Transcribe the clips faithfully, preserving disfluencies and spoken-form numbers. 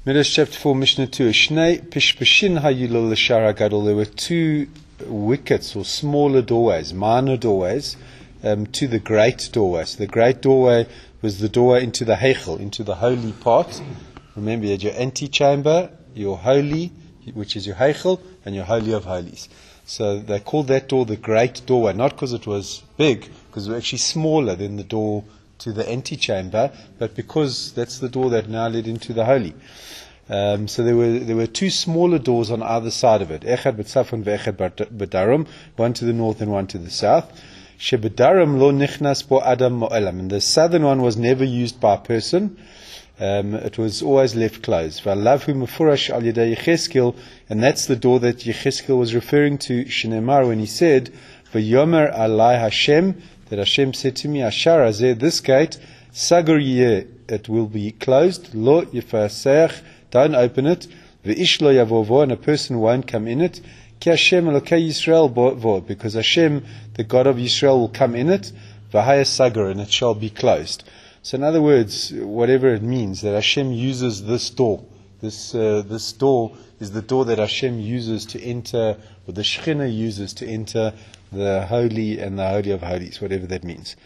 Midrash chapter four, Mishnah two. Shnei pishpashin hayilul l'shara gadol. There were two wickets or smaller doorways, minor doorways, um, to the great doorway. So the great doorway was the doorway into the heichel, into the holy part. Remember, you had your antechamber, your holy, which is your heichel, and your holy of holies. So they called that door the great doorway, not because it was big, because it was actually smaller than the door to the antechamber, but because that's the door that now led into the holy. Um, so there were there were two smaller doors on either side of it. Echad b'tzafon ve'echad b'darum, one to the north and one to the south. Shebedarum lo nichnas bo adam mo'elam. And the southern one was never used by a person. Um, it was always left closed. V'alavhu mefurash al yedei Yecheskel, and that's the door that Yecheskel was referring to, Shneimar, when he said, V'yomer alai Hashem, that Hashem said to me, Ashar hazeh, this gate, sagur yeh, it will be closed, lo yifaseach, don't open it, v'ish lo yavovo, and a person won't come in it, ki Hashem elokei Yisrael bo, because Hashem, the God of Yisrael, will come in it, v'haya sagur, and it shall be closed. So in other words, whatever it means, that Hashem uses this door. This uh, this door is the door that Hashem uses to enter, or the Shekhinah uses to enter the holy and the holy of holies, whatever that means.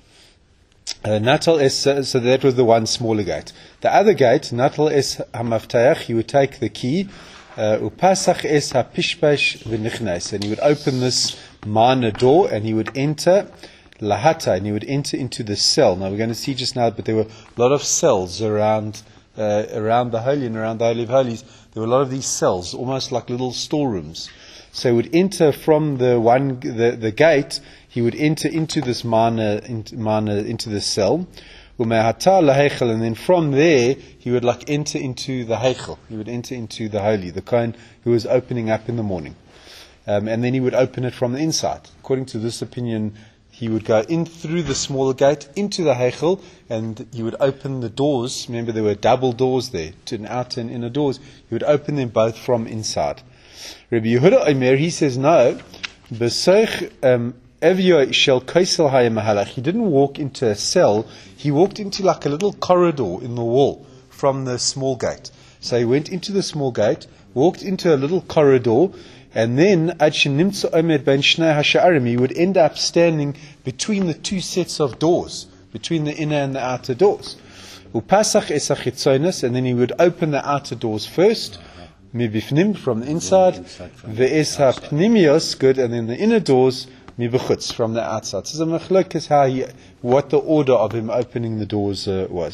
Uh, Natal es, so that was the one smaller gate. The other gate, Natal es hamaftayach, he would take the key, upasach es hapishpash v'nichnas, and he would open this minor door and he would enter lahata, and he would enter into the cell. Now we're going to see just now, but there were a lot of cells around uh, around the holy and around the holy of holies. There were a lot of these cells, almost like little storerooms. So he would enter from the one the, the gate. He would enter into this minor, into, minor into the cell, and then from there he would like enter into the heichel. He would enter into the holy, the kohen who was opening up in the morning, um, and then he would open it from the inside. According to this opinion, he would go in through the smaller gate into the heichel, and he would open the doors. Remember, there were double doors there, to an outer and inner doors. He would open them both from inside. Rabbi Yehuda Omer, he says no. B'soich evyo shel koisel hayamahalach. He didn't walk into a cell. He walked into like a little corridor in the wall from the small gate. So he went into the small gate, walked into a little corridor, and then he would end up standing between the two sets of doors, between the inner and the outer doors. And then he would open the outer doors first, from the inside, good, and then the inner doors from the outside. So the machlok is how he, what the order of him opening the doors uh, was.